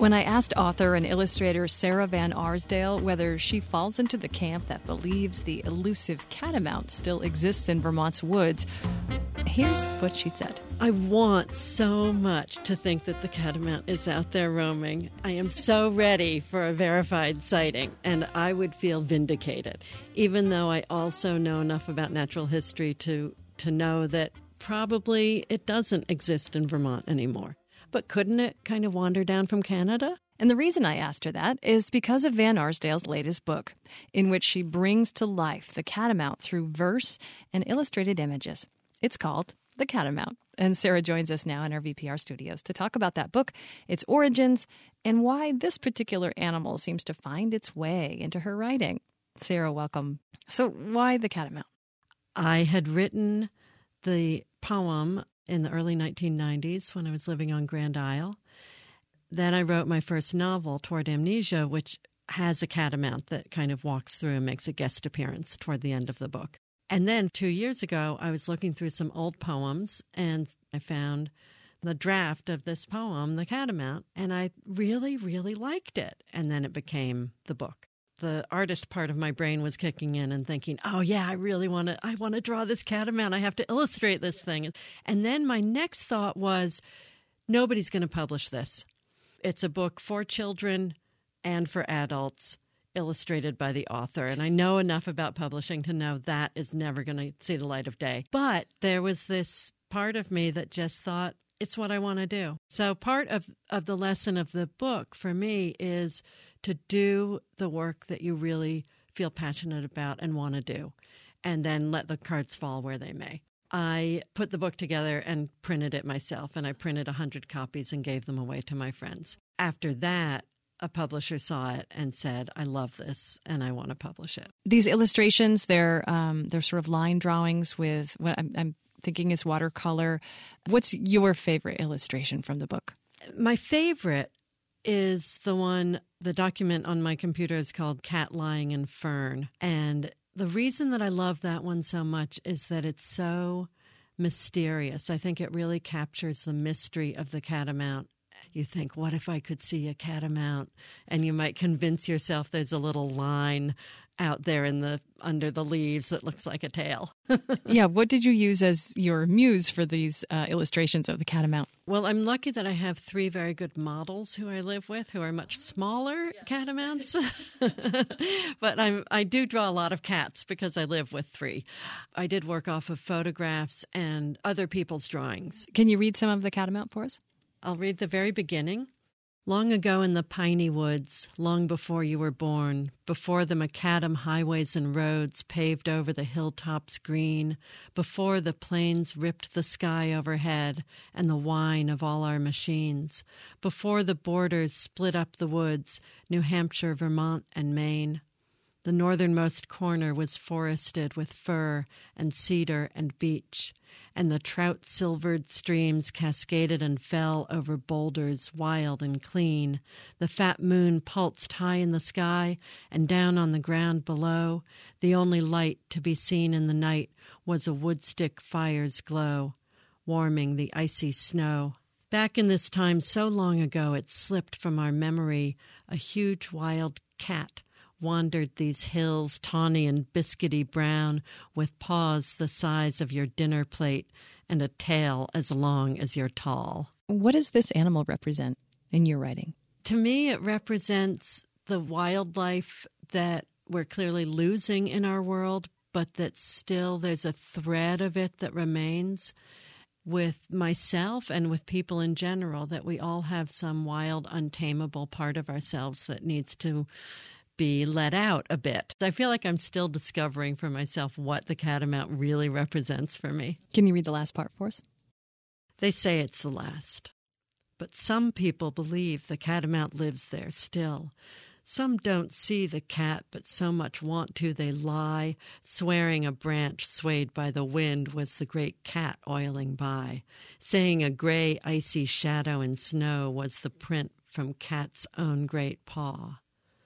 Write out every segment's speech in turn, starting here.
When I asked author and illustrator Sarah Van Arsdale whether she falls into the camp that believes the elusive catamount still exists in Vermont's woods, here's what she said. I want so much to think that the catamount is out there roaming. I am so ready for a verified sighting, and I would feel vindicated, even though I also know enough about natural history to know that probably it doesn't exist in Vermont anymore. But couldn't it kind of wander down from Canada? And the reason I asked her that is because of Van Arsdale's latest book, in which she brings to life the catamount through verse and illustrated images. It's called The Catamount. And Sarah joins us now in our VPR studios to talk about that book, its origins, and why this particular animal seems to find its way into her writing. Sarah, welcome. So why The Catamount? I had written the poem in the early 1990s when I was living on Grand Isle. Then I wrote my first novel, Toward Amnesia, which has a catamount that kind of walks through and makes a guest appearance toward the end of the book. And then 2 years ago, I was looking through some old poems, and I found the draft of this poem, The Catamount, and I really, really liked it. And then it became the book. The artist part of my brain was kicking in and thinking, oh, yeah, I want to draw this catamount. I have to illustrate this thing. And then my next thought was, nobody's going to publish this. It's a book for children and for adults, illustrated by the author. And I know enough about publishing to know that is never going to see the light of day. But there was this part of me that just thought, it's what I want to do. So part of the lesson of the book for me is to do the work that you really feel passionate about and want to do, and then let the cards fall where they may. I put the book together and printed it myself, and I printed 100 copies and gave them away to my friends. After that, a publisher saw it and said, I love this and I want to publish it. These illustrations, they're sort of line drawings with what I'm thinking is watercolor. What's your favorite illustration from the book? My favorite is the document on my computer is called Cat Lying in Fern. And the reason that I love that one so much is that it's so mysterious. I think it really captures the mystery of the catamount. You think, what if I could see a catamount? And you might convince yourself there's a little line out there under the leaves that looks like a tail. Yeah, what did you use as your muse for these illustrations of the catamount? Well, I'm lucky that I have 3 very good models who I live with who are much smaller catamounts. But I do draw a lot of cats because I live with 3. I did work off of photographs and other people's drawings. Can you read some of the catamount for us? I'll read the very beginning. Long ago in the piney woods, long before you were born, before the macadam highways and roads paved over the hilltops green, before the plains ripped the sky overhead and the whine of all our machines, before the borders split up the woods, New Hampshire, Vermont, and Maine, the northernmost corner was forested with fir and cedar and beech, and the trout-silvered streams cascaded and fell over boulders wild and clean. The fat moon pulsed high in the sky, and down on the ground below, the only light to be seen in the night was a woodstick fire's glow, warming the icy snow. Back in this time so long ago it slipped from our memory, a huge wild cat wandered these hills, tawny and biscuity brown, with paws the size of your dinner plate and a tail as long as you're tall. What does this animal represent in your writing? To me, it represents the wildlife that we're clearly losing in our world, but that still there's a thread of it that remains with myself and with people in general, that we all have some wild, untamable part of ourselves that needs to be let out a bit. I feel like I'm still discovering for myself what the catamount really represents for me. Can you read the last part for us? They say it's the last, but some people believe the catamount lives there still. Some don't see the cat, but so much want to they lie, swearing a branch swayed by the wind was the great cat oiling by, saying a gray icy shadow in snow was the print from cat's own great paw.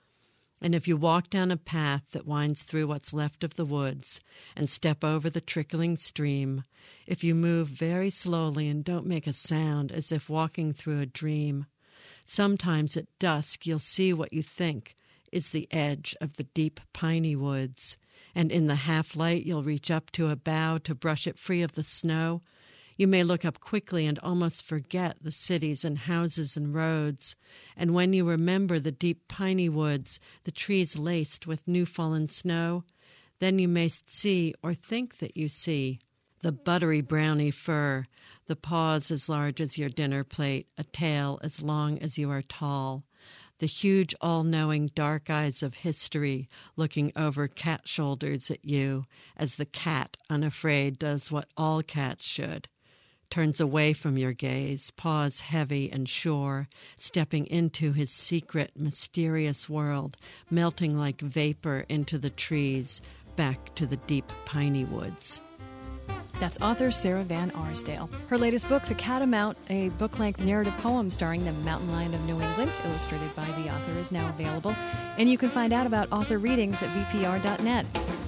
And if you walk down a path that winds through what's left of the woods and step over the trickling stream, if you move very slowly and don't make a sound as if walking through a dream, Sometimes at dusk you'll see what you think is the edge of the deep piney woods, and in the half-light you'll reach up to a bough to brush it free of the snow. You may look up quickly and almost forget the cities and houses and roads, and when you remember the deep piney woods, the trees laced with new-fallen snow, then you may see, or think that you see, the buttery brownie fur, the paws as large as your dinner plate, a tail as long as you are tall, the huge all-knowing dark eyes of history looking over cat shoulders at you as the cat, unafraid, does what all cats should, turns away from your gaze, paws heavy and sure, stepping into his secret, mysterious world, melting like vapor into the trees, back to the deep piney woods. That's author Sarah Van Arsdale. Her latest book, The Catamount, a book-length narrative poem starring the mountain lion of New England, illustrated by the author, is now available. And you can find out about author readings at vpr.net.